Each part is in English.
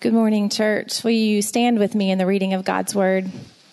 Good morning, church. Will you stand with me in the reading of God's Word?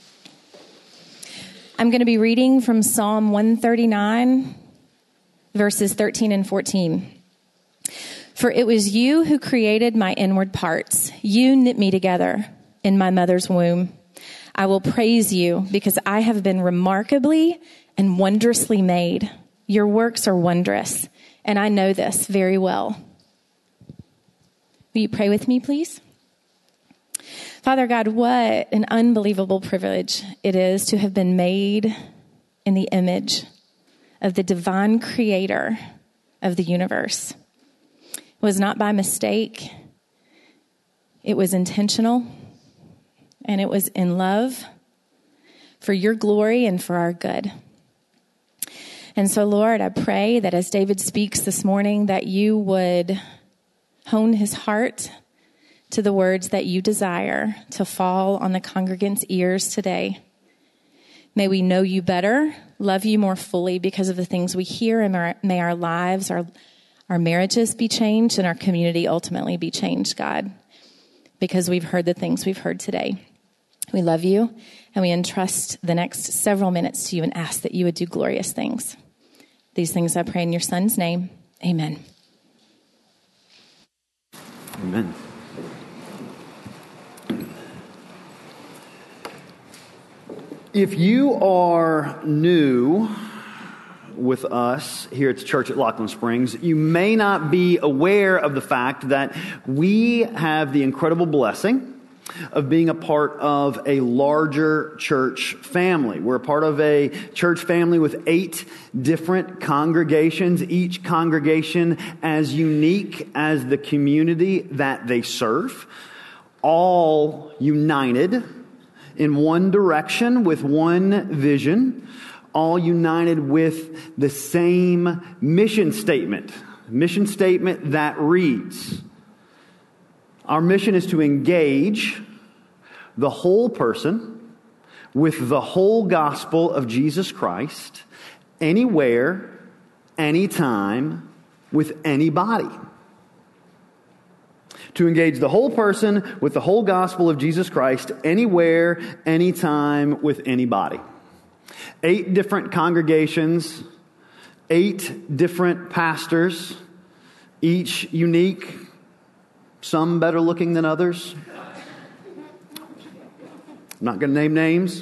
I'm going to be reading from Psalm 139, verses 13 and 14. For it was you who created my inward parts. You knit me together in my mother's womb. I will praise you because I have been remarkably and wondrously made. Your works are wondrous, and I know this very well. Will you pray with me, please? Father God, what an unbelievable privilege it is to have been made in the image of the divine creator of the universe. It was not by mistake. It was intentional, and it was in love for your glory and for our good. And so, Lord, I pray that as David speaks this morning, that you would hone his heart to the words that you desire to fall on the congregants' ears today. May we know you better, love you more fully because of the things we hear, and may our lives, our marriages be changed, and our community ultimately be changed, God, because we've heard the things we've heard today. We love you, and we entrust the next several minutes to you and ask that you would do glorious things. These things I pray in your Son's name. Amen. Amen. If you are new with us here at the church at Laughlin Springs, you may not be aware of the fact that we have the incredible blessing of being a part of a larger church family. We're a part of a church family with 8 different congregations, each congregation as unique as the community that they serve, all united in one direction with one vision, all united with the same mission statement that reads, our mission is to engage the whole person with the whole gospel of Jesus Christ, anywhere, anytime, with anybody. To engage the whole person with the whole gospel of Jesus Christ, anywhere, anytime, with anybody. 8 different congregations, 8 different pastors, each unique, some better looking than others. I'm not going to name names.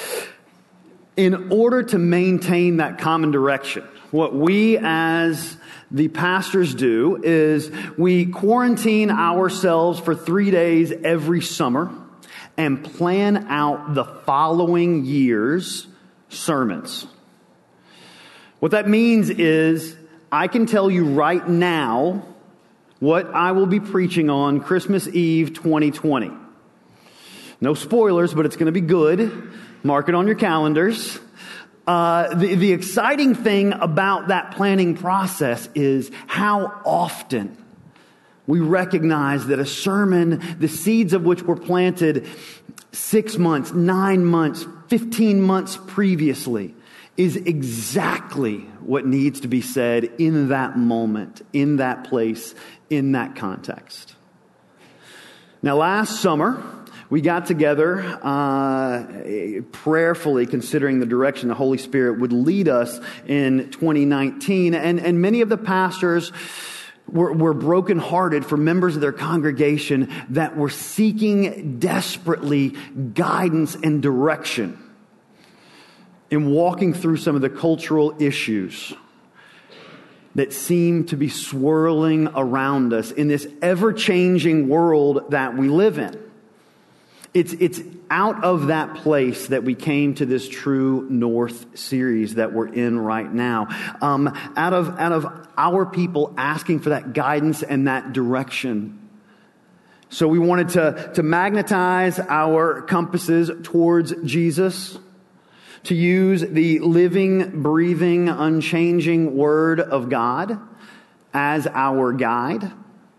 In order to maintain that common direction, what we as the pastors do is we quarantine ourselves for 3 days every summer and plan out the following year's sermons. What that means is I can tell you right now what I will be preaching on Christmas Eve 2020. No spoilers, but it's going to be good. Mark it on your calendars. The exciting thing about that planning process is how often we recognize that a sermon, the seeds of which were planted 6 months, 9 months, 15 months previously, is exactly what needs to be said in that moment, in that place, in that context. Now, last summer, we got together prayerfully considering the direction the Holy Spirit would lead us in 2019. And many of the pastors were brokenhearted for members of their congregation that were seeking desperately guidance and direction in walking through some of the cultural issues that seem to be swirling around us in this ever-changing world that we live in. It's out of that place that we came to this True North series that we're in right now. Out of our people asking for that guidance and that direction. So we wanted to magnetize our compasses towards Jesus, to use the living, breathing, unchanging Word of God as our guide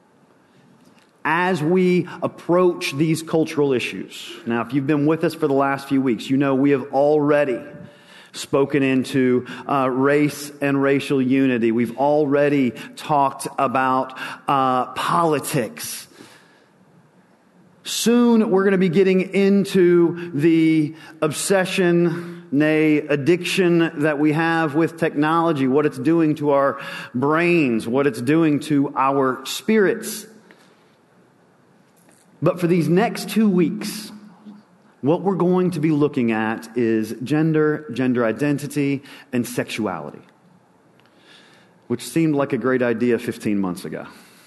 as we approach these cultural issues. Now, if you've been with us for the last few weeks, you know we have already spoken into race and racial unity. We've already talked about politics. Soon we're going to be getting into the obsession, nay, addiction that we have with technology, what it's doing to our brains, what it's doing to our spirits. But for these next 2 weeks, what we're going to be looking at is gender, gender identity, and sexuality, which seemed like a great idea 15 months ago.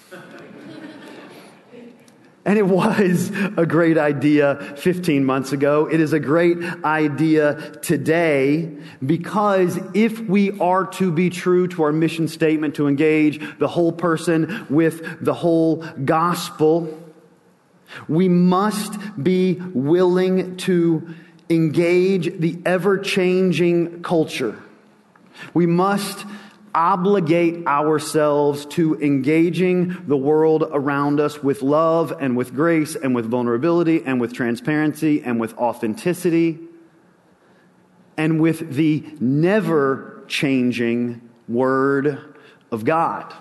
And it was a great idea 15 months ago. It is a great idea today because if we are to be true to our mission statement to engage the whole person with the whole gospel, we must be willing to engage the ever-changing culture. We must obligate ourselves to engaging the world around us with love and with grace and with vulnerability and with transparency and with authenticity and with the never-changing Word of God.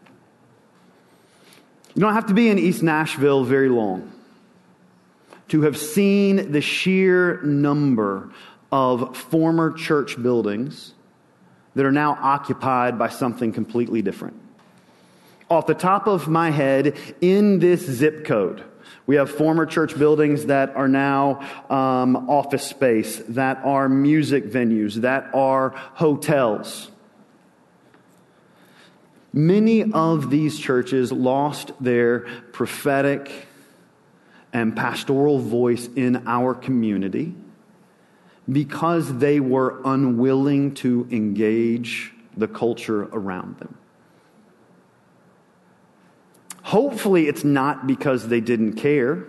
You don't have to be in East Nashville very long to have seen the sheer number of former church buildings that are now occupied by something completely different. Off the top of my head, in this zip code, we have former church buildings that are now office space, that are music venues, that are hotels. Many of these churches lost their prophetic and pastoral voice in our community because they were unwilling to engage the culture around them. Hopefully, it's not because they didn't care.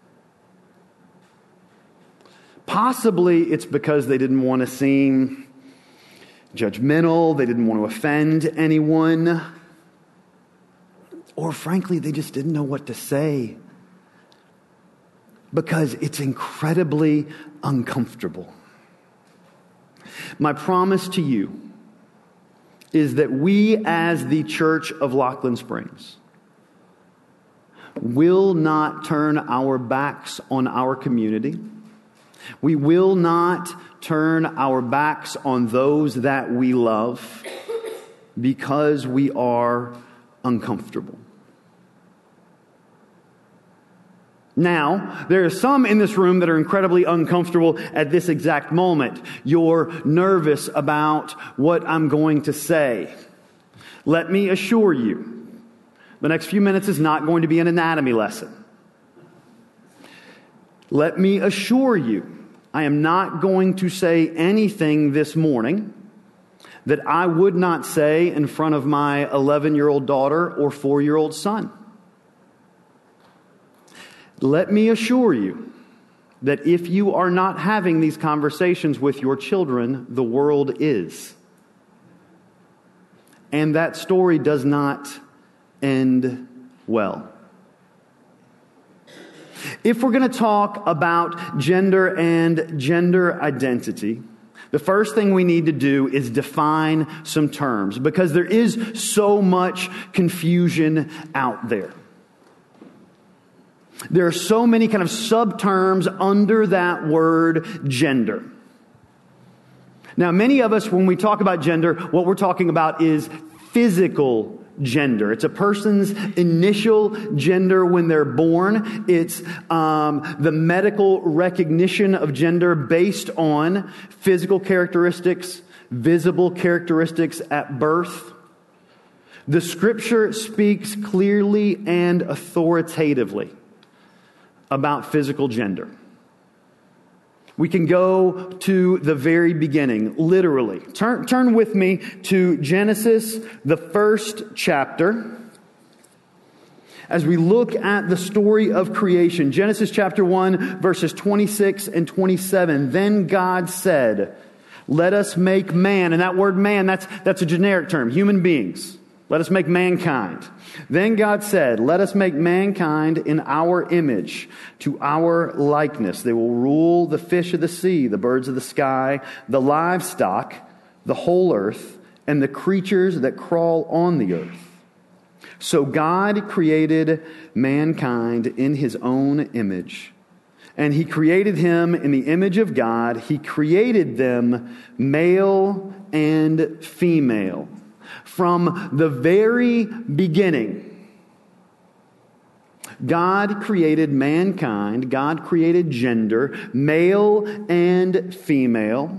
Possibly, it's because they didn't want to seem judgmental, they didn't want to offend anyone, or frankly, they just didn't know what to say because it's incredibly uncomfortable. My promise to you is that we as the Church of Laughlin Springs will not turn our backs on our community. We will not turn our backs on those that we love because we are uncomfortable. Now, there are some in this room that are incredibly uncomfortable at this exact moment. You're nervous about what I'm going to say. Let me assure you, the next few minutes is not going to be an anatomy lesson. Let me assure you, I am not going to say anything this morning that I would not say in front of my 11-year-old daughter or 4-year-old son. Let me assure you that if you are not having these conversations with your children, the world is. And that story does not end well. If we're going to talk about gender and gender identity, the first thing we need to do is define some terms because there is so much confusion out there. There are so many kind of subterms under that word gender. Now, many of us, when we talk about gender, what we're talking about is physical gender. It's a person's initial gender when they're born. It's the medical recognition of gender based on physical characteristics, visible characteristics at birth. The Scripture speaks clearly and authoritatively about physical gender. We can go to the very beginning, literally. Turn with me to Genesis, the first chapter. As we look at the story of creation, Genesis chapter 1, verses 26 and 27. Then God said, "Let us make man." And that word man, that's a generic term, human beings. Let us make mankind. Then God said, "Let us make mankind in our image, to our likeness. They will rule the fish of the sea, the birds of the sky, the livestock, the whole earth, and the creatures that crawl on the earth." So God created mankind in his own image. And he created him in the image of God. He created them male and female. From the very beginning, God created mankind. God created gender, male and female,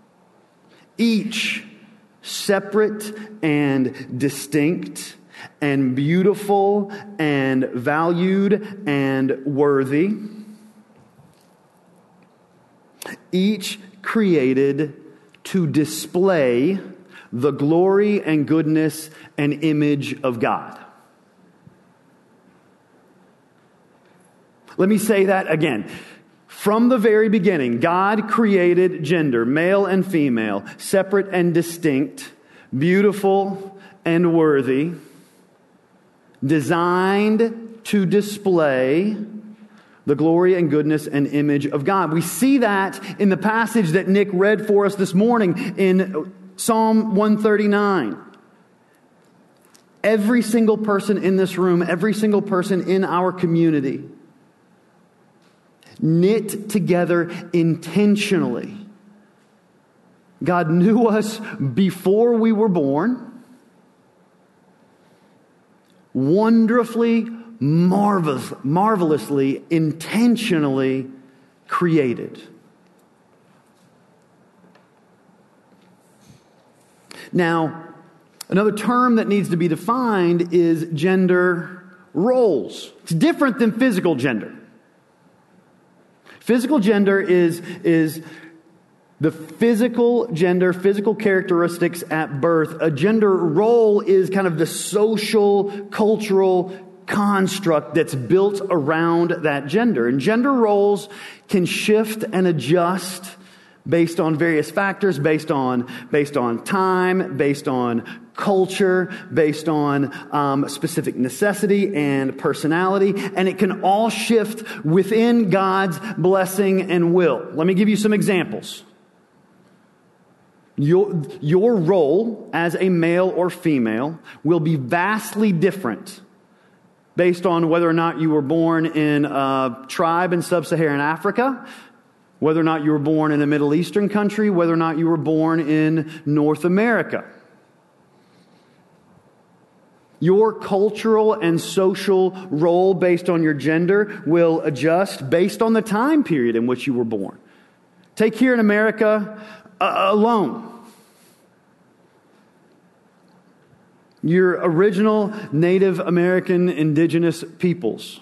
each separate and distinct and beautiful and valued and worthy. Each created to display the glory and goodness and image of God. Let me say that again. From the very beginning, God created gender, male and female, separate and distinct, beautiful and worthy, designed to display the glory and goodness and image of God. We see that in the passage that Nick read for us this morning in Psalm 139. Every single person in this room, every single person in our community, knit together intentionally. God knew us before we were born, wonderfully, marvelously, intentionally created. Now, another term that needs to be defined is gender roles. It's different than physical gender. Physical gender is the physical gender, physical characteristics at birth. A gender role is kind of the social, cultural construct that's built around that gender. And gender roles can shift and adjust based on various factors, based on time, based on culture, based on specific necessity and personality, and it can all shift within God's blessing and will. Let me give you some examples. Your role as a male or female will be vastly different based on whether or not you were born in a tribe in sub-Saharan Africa, whether or not you were born in a Middle Eastern country, whether or not you were born in North America. Your cultural and social role based on your gender will adjust based on the time period in which you were born. Take here in America alone. Your original Native American indigenous peoples.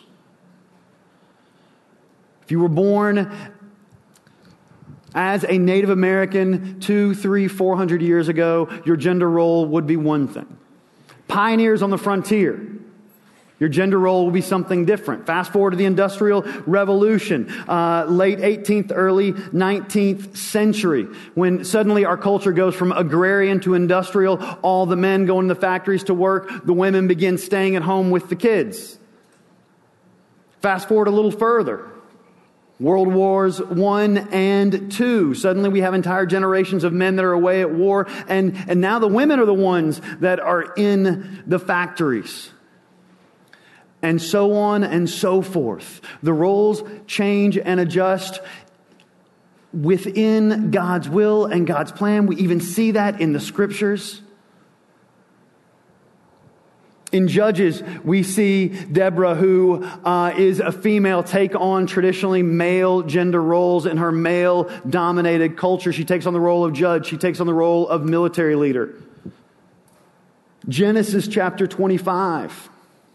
If you were born as a Native American 200, 300, 400 years ago, your gender role would be one thing. Pioneers on the frontier, your gender role will be something different. Fast forward to the Industrial Revolution, late 18th, early 19th century, when suddenly our culture goes from agrarian to industrial. All the men go into the factories to work. The women begin staying at home with the kids. Fast forward a little further. World Wars I and II. Suddenly we have entire generations of men that are away at war, and now the women are the ones that are in the factories. And so on and so forth. The roles change and adjust within God's will and God's plan. We even see that in the Scriptures. In Judges, we see Deborah, who is a female, take on traditionally male gender roles in her male-dominated culture. She takes on the role of judge. She takes on the role of military leader. Genesis chapter 25.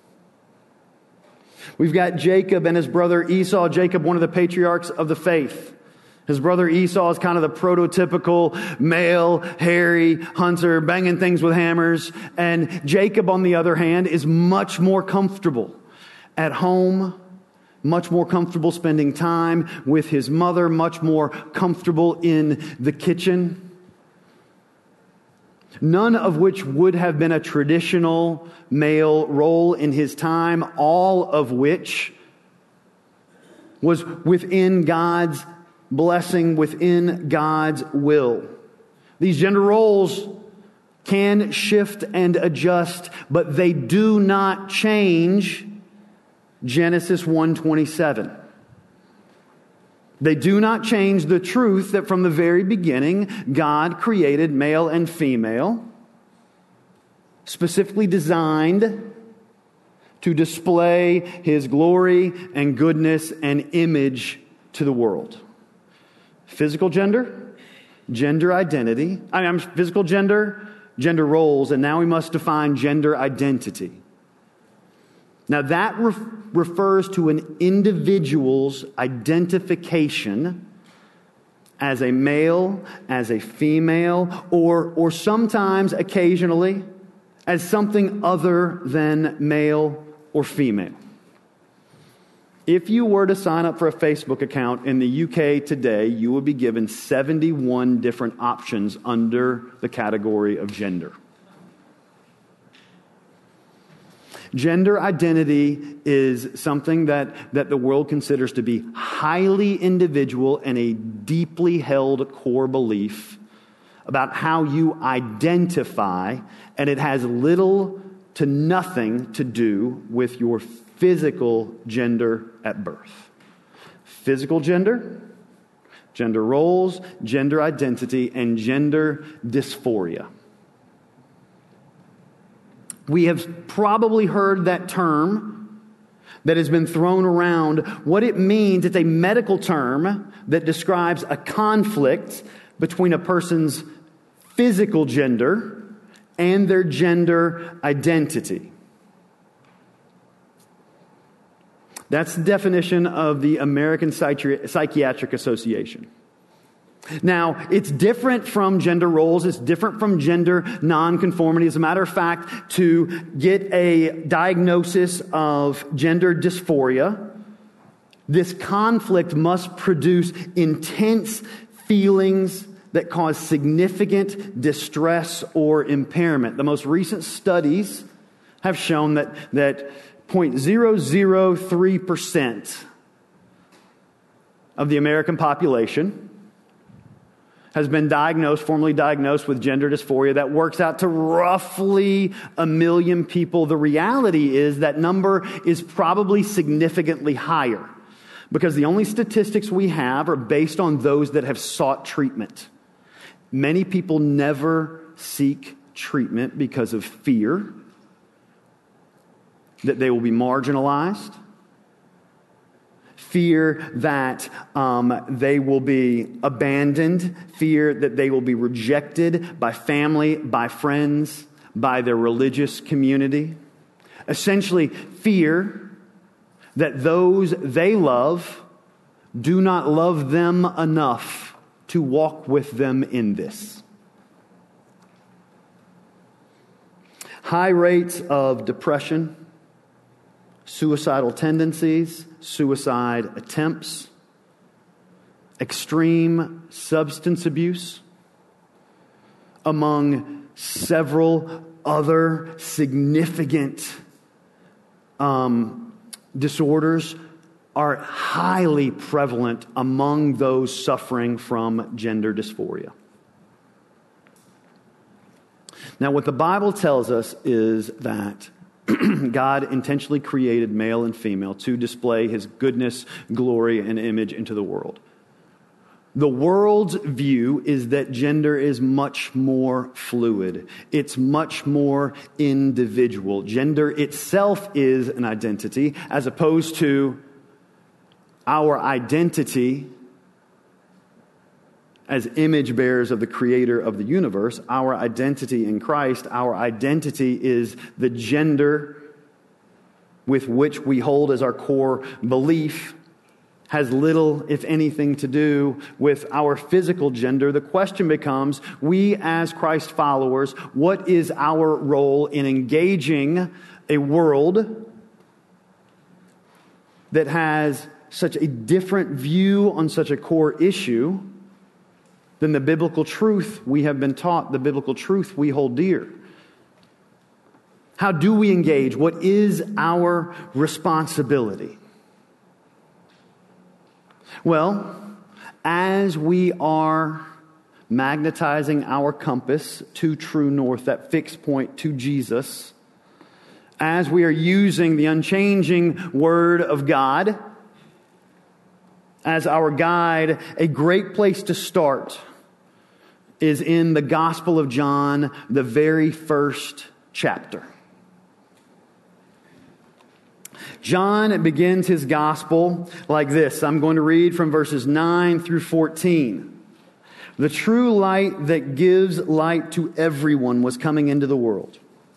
We've got Jacob and his brother Esau. Jacob, one of the patriarchs of the faith. His brother Esau is kind of the prototypical male, hairy hunter, banging things with hammers. And Jacob, on the other hand, is much more comfortable at home, much more comfortable spending time with his mother, much more comfortable in the kitchen. None of which would have been a traditional male role in his time, all of which was within God's blessing, within God's will. These gender roles can shift and adjust, but they do not change Genesis 1:27. They do not change the truth that from the very beginning, God created male and female, specifically designed to display His glory and goodness and image to the world. Physical gender, gender identity. Physical gender, gender roles, and now we must define gender identity. Now that refers to an individual's identification as a male, as a female, or sometimes, occasionally, as something other than male or female. If you were to sign up for a Facebook account in the UK today, you would be given 71 different options under the category of gender. Gender identity is something that the world considers to be highly individual and a deeply held core belief about how you identify, and it has little to nothing to do with your physical gender at birth. Physical gender, gender roles, gender identity, and gender dysphoria. We have probably heard that term that has been thrown around. What it means, it's a medical term that describes a conflict between a person's physical gender and their gender identity. That's the definition of the American Psychiatric Association. Now, it's different from gender roles. It's different from gender nonconformity. As a matter of fact, to get a diagnosis of gender dysphoria, this conflict must produce intense feelings that cause significant distress or impairment. The most recent studies have shown that 0.003% of the American population has been formally diagnosed with gender dysphoria. That works out to roughly 1 million people. The reality is that number is probably significantly higher because the only statistics we have are based on those that have sought treatment. Many people never seek treatment because of fear that they will be marginalized, fear that they will be abandoned, fear that they will be rejected by family, by friends, by their religious community. Essentially, fear that those they love do not love them enough to walk with them in this. High rates of depression, suicidal tendencies, suicide attempts, extreme substance abuse, among several other significant disorders, are highly prevalent among those suffering from gender dysphoria. Now, what the Bible tells us is that God intentionally created male and female to display His goodness, glory, and image into the world. The world's view is that gender is much more fluid. It's much more individual. Gender itself is an identity, as opposed to our identity as image bearers of the Creator of the universe. Our identity in Christ, our identity is the gender with which we hold as our core belief, has little, if anything, to do with our physical gender. The question becomes, we as Christ followers, what is our role in engaging a world that has such a different view on such a core issue than the biblical truth we have been taught, the biblical truth we hold dear? How do we engage? What is our responsibility? Well, as we are magnetizing our compass to true north, that fixed point to Jesus, as we are using the unchanging Word of God as our guide, a great place to start is in the Gospel of John, the very first chapter. John begins his Gospel like this. I'm going to read from verses 9 through 14. The true light that gives light to everyone was coming into the world.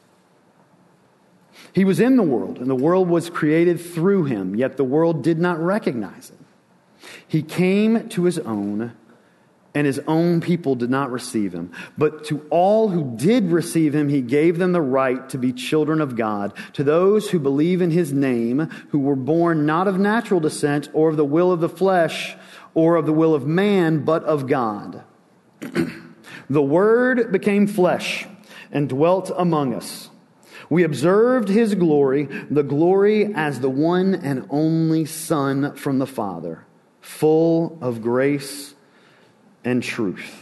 He was in the world, and the world was created through him, yet the world did not recognize him. He came to his own, and his own people did not receive him. But to all who did receive him, he gave them the right to be children of God, to those who believe in his name, who were born not of natural descent, or of the will of the flesh, or of the will of man, but of God. The Word became flesh and dwelt among us. We observed his glory, the glory as the one and only Son from the Father, full of grace and truth.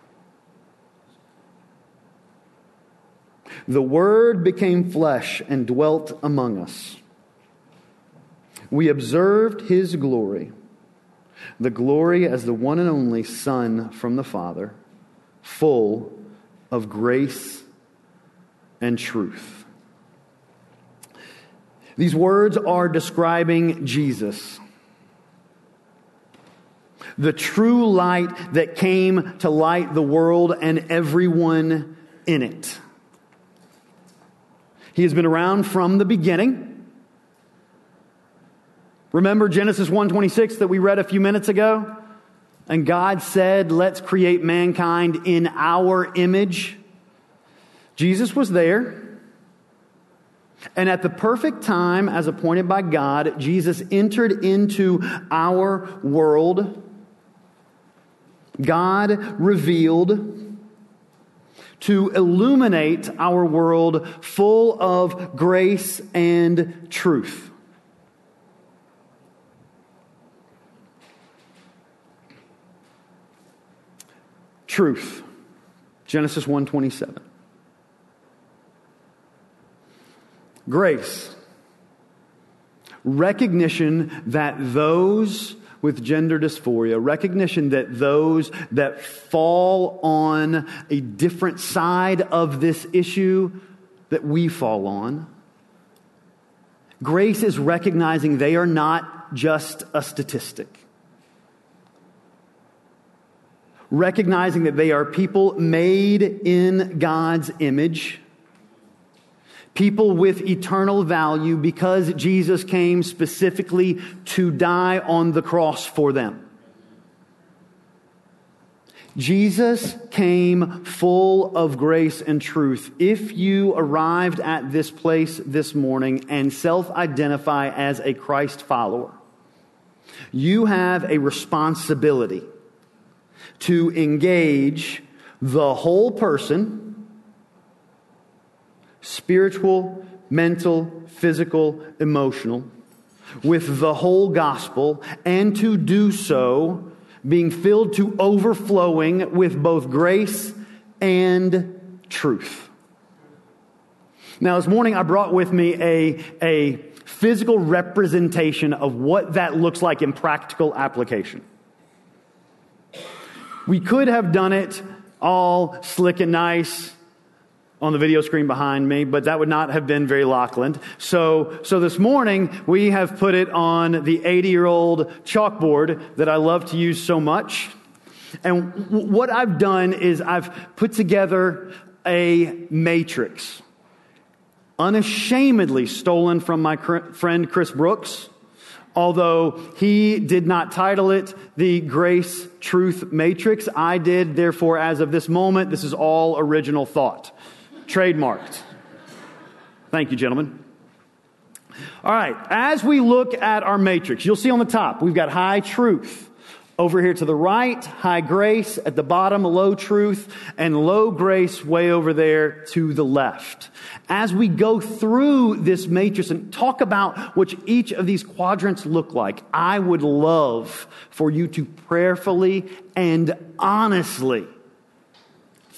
The Word became flesh and dwelt among us. We observed his glory, the glory as the one and only Son from the Father, full of grace and truth. These words are describing Jesus, the true light that came to light the world and everyone in it. He has been around from the beginning. Remember Genesis 1:26 that we read a few minutes ago? And God said, let's create mankind in our image. Jesus was there. And at the perfect time, as appointed by God, Jesus entered into our world. God revealed to illuminate our world full of grace and truth. Truth. Genesis 1:27. Grace. Recognition that those with gender dysphoria, recognition that those that fall on a different side of this issue that we fall on. Grace is recognizing they are not just a statistic. Recognizing that they are people made in God's image. People with eternal value because Jesus came specifically to die on the cross for them. Jesus came full of grace and truth. If you arrived at this place this morning and self-identify as a Christ follower, you have a responsibility to engage the whole person, spiritual, mental, physical, emotional, with the whole gospel, and to do so being filled to overflowing with both grace and truth. Now, this morning I brought with me a physical representation of what that looks like in practical application. We could have done it all slick and nice on the video screen behind me, but that would not have been very Lockland. So this morning, we have put it on the 80-year-old chalkboard that I love to use so much. And what I've done is I've put together a matrix, unashamedly stolen from my friend Chris Brooks, although he did not title it the Grace Truth Matrix. I did, therefore, as of this moment, this is all original thought. Trademarked. Thank you, gentlemen. All right. As we look at our matrix, you'll see on the top, we've got high truth. Over here to the right, high grace. At the bottom, low truth. And low grace way over there to the left. As we go through this matrix and talk about what each of these quadrants look like, I would love for you to prayerfully and honestly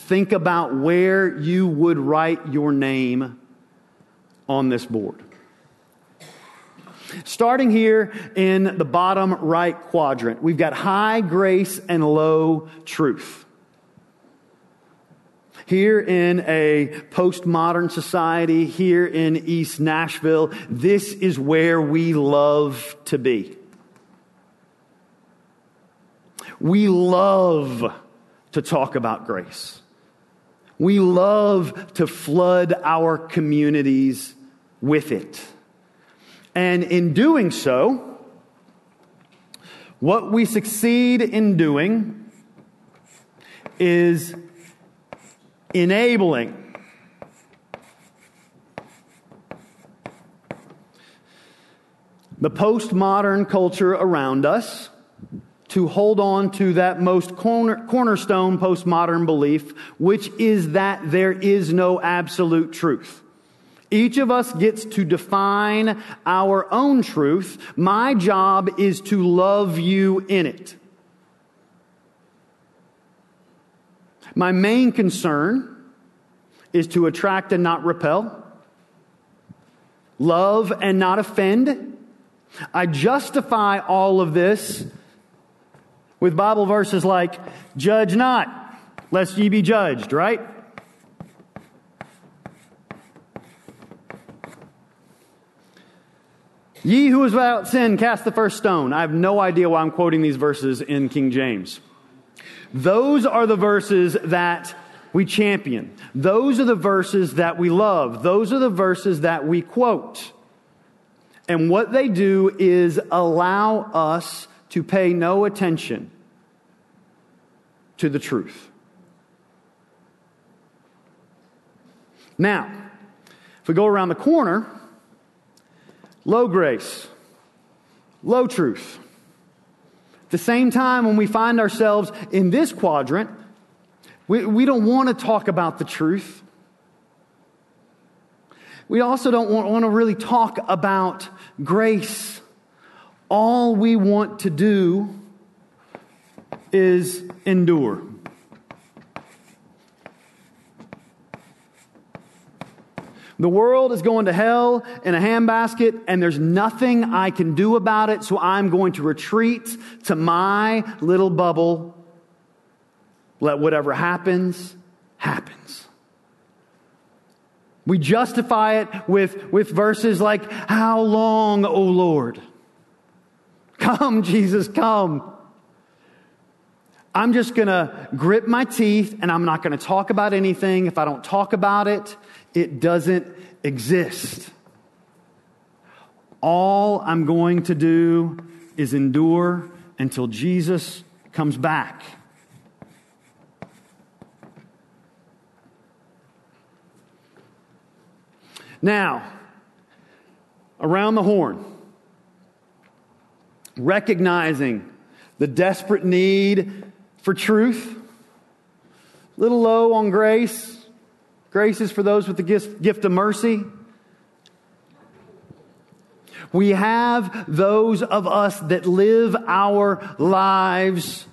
think about where you would write your name on this board. Starting here in the bottom right quadrant, we've got high grace and low truth. Here in a postmodern society, here in East Nashville, this is where we love to be. We love to talk about grace. We love to flood our communities with it. And in doing so, what we succeed in doing is enabling the postmodern culture around us to hold on to that most cornerstone postmodern belief, which is that there is no absolute truth. Each of us gets to define our own truth. My job is to love you in it. My main concern is to attract and not repel, love and not offend. I justify all of this with Bible verses like, judge not, lest ye be judged, right? Ye who is without sin, cast the first stone. I have no idea why I'm quoting these verses in King James. Those are the verses that we champion. Those are the verses that we love. Those are the verses that we quote. And what they do is allow us to pay no attention to the truth. Now, if we go around the corner, low grace, low truth. At the same time, when we find ourselves in this quadrant, we don't want to talk about the truth. We also don't want to really talk about grace. All we want to do is endure. The world is going to hell in a handbasket, and there's nothing I can do about it, so I'm going to retreat to my little bubble. Let whatever happens, happens. We justify it with verses like, how long, O Lord? Come, Jesus, come. I'm just going to grit my teeth, and I'm not going to talk about anything. If I don't talk about it, it doesn't exist. All I'm going to do is endure until Jesus comes back. Now, around the horn, recognizing the desperate need for truth, a little low on grace. Grace is for those with the gift of mercy. We have those of us that live our lives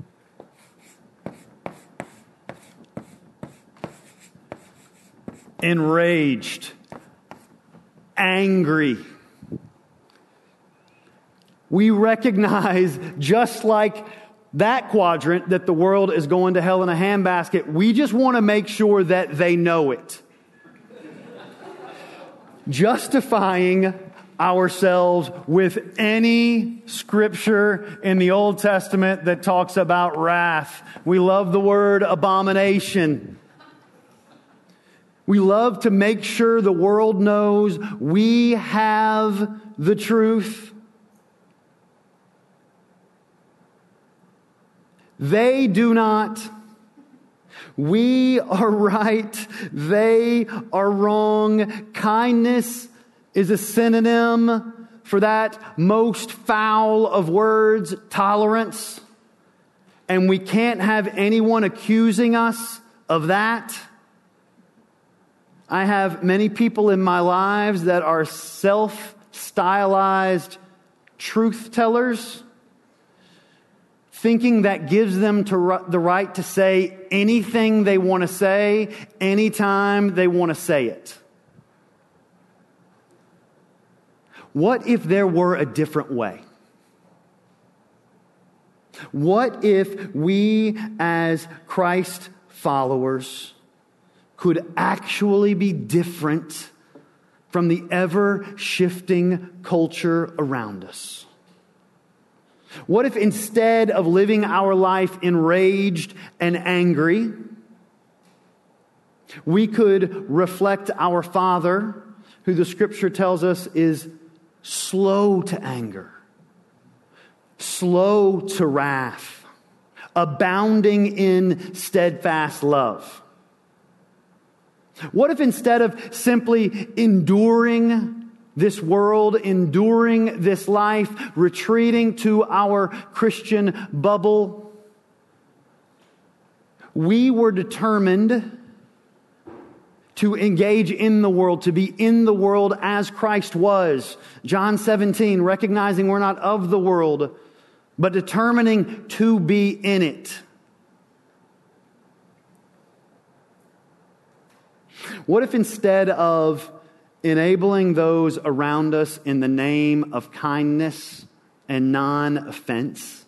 enraged, angry. We recognize, just like that quadrant, that the world is going to hell in a handbasket. We just want to make sure that they know it. Justifying ourselves with any scripture in the Old Testament that talks about wrath. We love the word abomination. We love to make sure the world knows we have the truth. They do not. We are right. They are wrong. Kindness is a synonym for that most foul of words, tolerance. And we can't have anyone accusing us of that. I have many people in my lives that are self-stylized truth tellers. thinking that gives them the right to say anything they want to say, anytime they want to say it. What if there were a different way? What if we as Christ followers could actually be different from the ever-shifting culture around us? What if instead of living our life enraged and angry, we could reflect our Father, who the Scripture tells us is slow to anger, slow to wrath, abounding in steadfast love? What if instead of simply enduring this world, enduring this life, retreating to our Christian bubble, we were determined to engage in the world, to be in the world as Christ was? John 17, recognizing we're not of the world, but determining to be in it. What if instead of enabling those around us in the name of kindness and non-offense,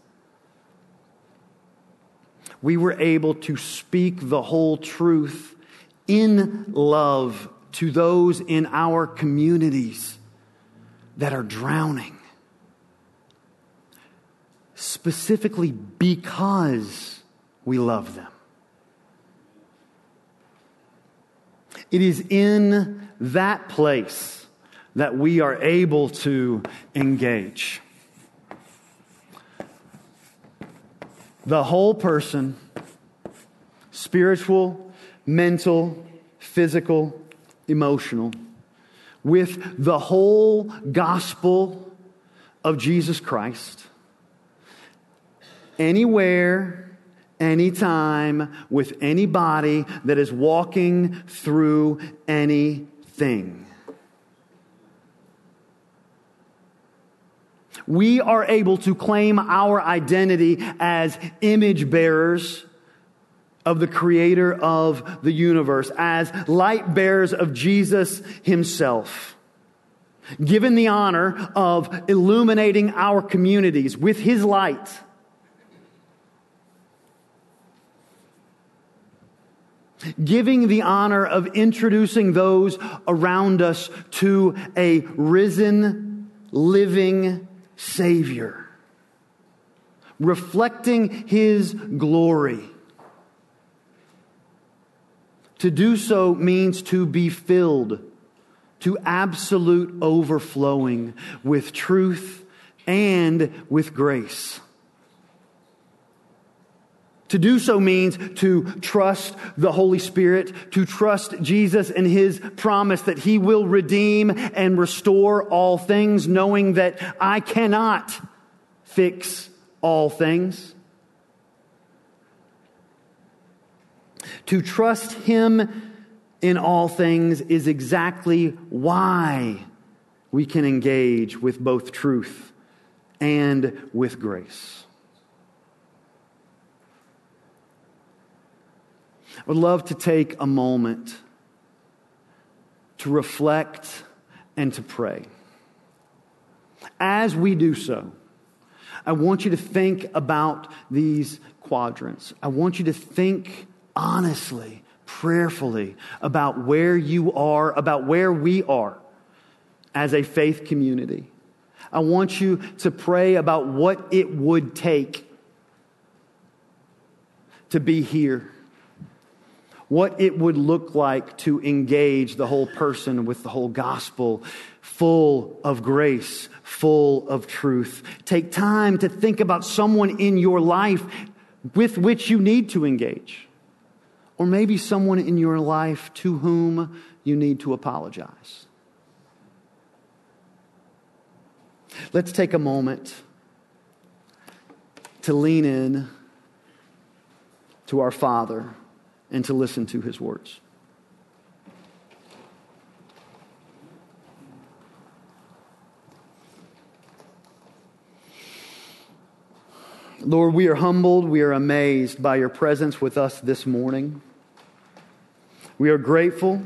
we were able to speak the whole truth in love to those in our communities that are drowning, specifically because we love them? It is in that place that we are able to engage. The whole person, spiritual, mental, physical, emotional, with the whole gospel of Jesus Christ, anywhere, anytime, with anybody that is walking through anything. We are able to claim our identity as image bearers of the Creator of the universe, as light bearers of Jesus Himself, given the honor of illuminating our communities with His light. Giving the honor of introducing those around us to a risen, living Savior, reflecting His glory. To do so means to be filled to absolute overflowing with truth and with grace. To do so means to trust the Holy Spirit, to trust Jesus and His promise that He will redeem and restore all things, knowing that I cannot fix all things. To trust Him in all things is exactly why we can engage with both truth and with grace. I would love to take a moment to reflect and to pray. As we do so, I want you to think about these quadrants. I want you to think honestly, prayerfully about where you are, about where we are as a faith community. I want you to pray about what it would take to be here. What it would look like to engage the whole person with the whole gospel, full of grace, full of truth. Take time to think about someone in your life with which you need to engage. Or maybe someone in your life to whom you need to apologize. Let's take a moment to lean in to our Father and to listen to His words. Lord, we are humbled, we are amazed by your presence with us this morning. We are grateful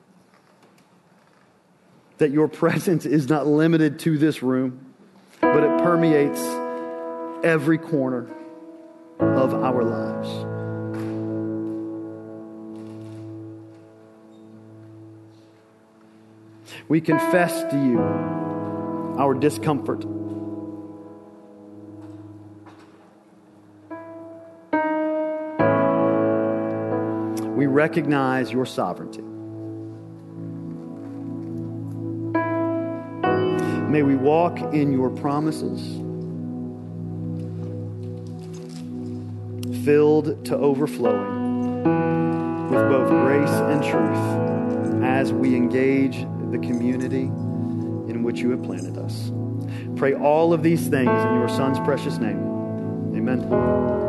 that your presence is not limited to this room, but it permeates every corner of our lives. We confess to you our discomfort. We recognize your sovereignty. May we walk in your promises, filled to overflowing with both grace and truth as we engage the community in which you have planted us. Pray all of these things in your Son's precious name. Amen.